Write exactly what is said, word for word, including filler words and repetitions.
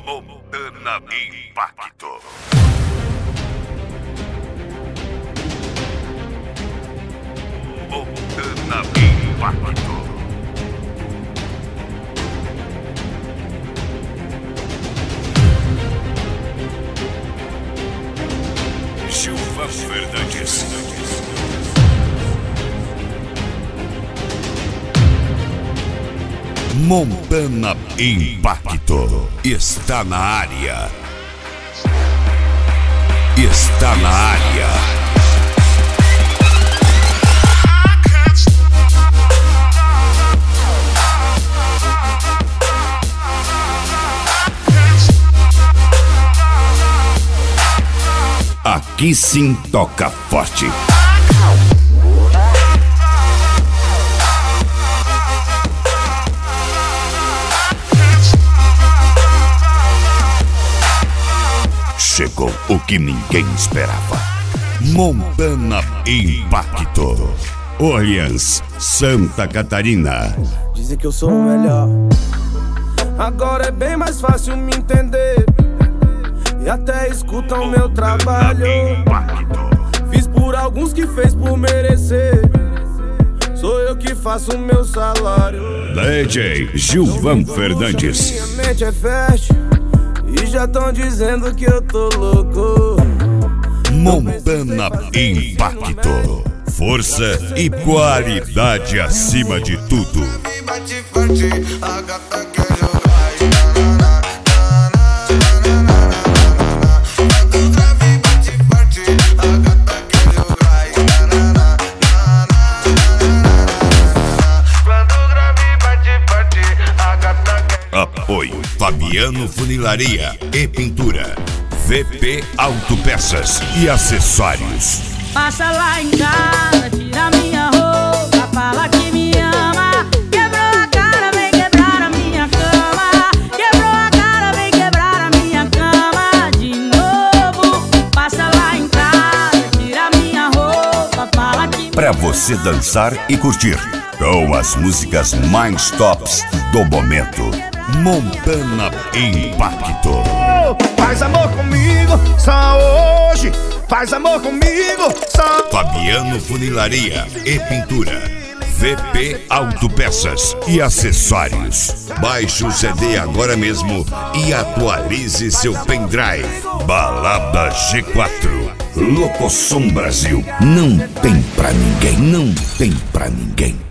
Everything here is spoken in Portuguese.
Montana Impacto. Montana Impacto. Gilvan Fernandes. Montana Impacto está na área. Está na área. Aqui sim toca forte. Chegou o que ninguém esperava. Montana Impacto. Orleans, Santa Catarina. Dizem que eu sou o melhor. Agora é bem mais fácil me entender. E até escutam o meu trabalho. Fiz por alguns que fez por merecer. Sou eu que faço o meu salário. D J Gilvan Fernandes. Minha mente é fértil e já tão dizendo que eu tô louco. Montana Impacto. Força e qualidade acima de tudo. Apoio Fabiano Funilaria e Pintura, V P Autopeças e Acessórios. Passa lá em casa, tira minha roupa, fala que me ama. Quebrou a cara, vem quebrar a minha cama. Quebrou a cara, vem quebrar a minha cama de novo. Passa lá em casa, tira minha roupa, fala que me ama. Pra você dançar e curtir com as músicas mais tops do momento. Montana Impacto. Faz amor comigo, só hoje. Faz amor comigo, só. Fabiano Funilaria e Pintura, V P Autopeças e Acessórios. Baixe o C D agora mesmo e atualize seu pendrive. Balada G quatro. Locosom Brasil. Não tem pra ninguém, não tem pra ninguém.